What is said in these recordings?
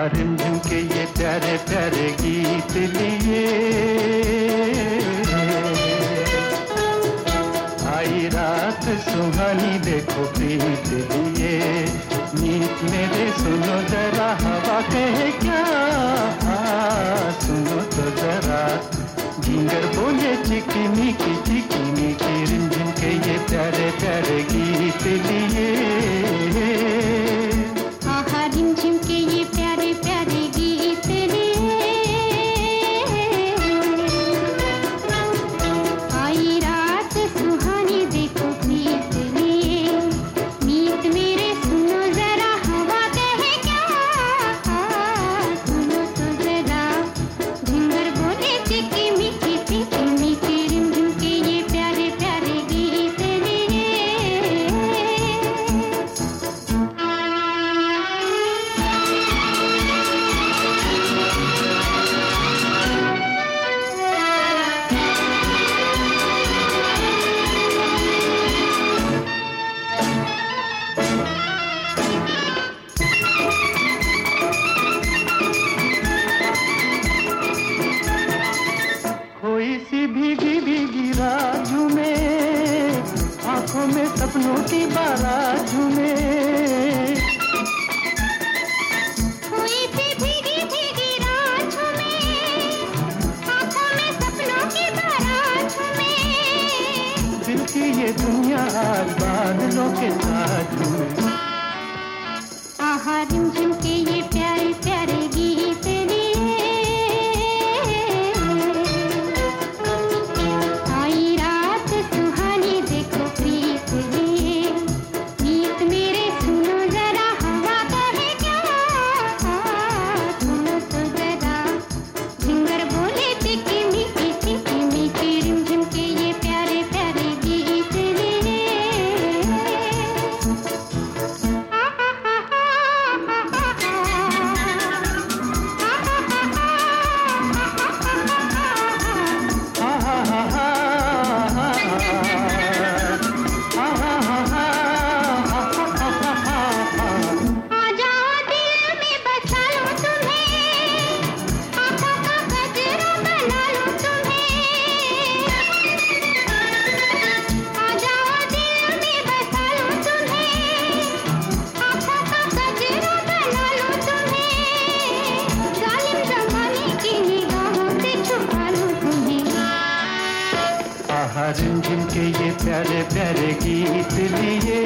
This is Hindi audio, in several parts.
रिमझिम के ये प्यारे प्यारे गीत लिए आई रात सुहानी देखो प्रीत लिए। मीत मेरे सुनो जरा हवा कहे क्या, सुनो तो जरा झिंगर बोले चिकनी की रिमझिम के ये प्यारे प्यारे गीत लिए। आहा रिमझिम के ये प्यारे प्यारे गीत लिए आई रात सुहानी देखो प्रीत लिए। मीत मेरे सुनो जरा हवा कहे क्या, सुनो तो जरा झिंगर बोले चिकनी की रिमझिम के ये प्यारे प्यारे गीत लिए। कोई सी भीगी भीगी रात झूमे, आंखों में सपनों की बारात झूमे। कोई सी भीगी भीगी रात झूमे, आंखों में सपनों की बारात झूमे। दिल की ये दुनिया आज बादलों के साथ झूमे। आहा रिमझिम के ये प्यारे प्यारे गीत लिए आई रात सुहानी देखो प्रीत लिए। मीत मेरे सुनो जरा हवा कहे क्या, सुनो तो जरा झिंगर बोले चिकनी की रिमझिम के ये प्यारे प्यारे गीत लिए। रिमझिम के ये प्यारे प्यारे गीत लिए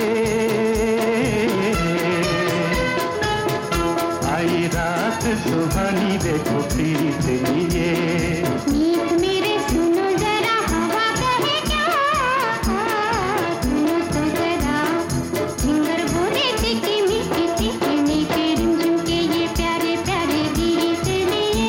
आई रात सुहानी देखो प्रीत लिए। मीत मेरे सुनो जरा हवा कहे क्या, सुनो तो जरा झिंगर बोले चिकनी की रिमझिम के ये प्यारे प्यारे गीत लिए।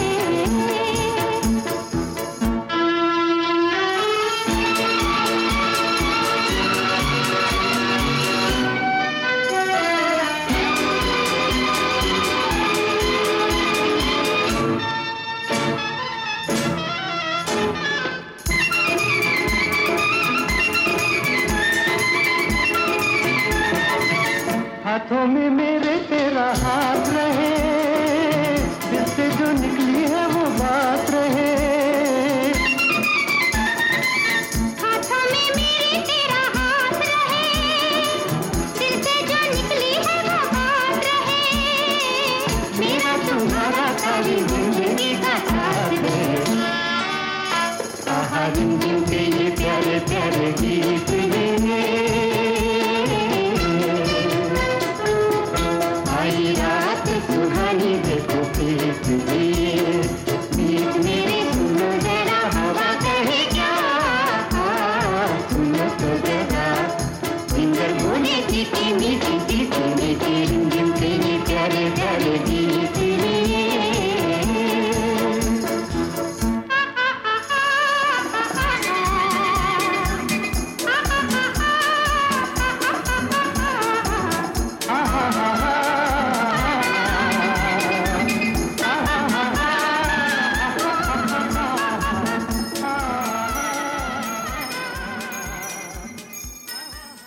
हाथों में मेरे तेरा हाथ रहे, दिल से जो निकली है वो बात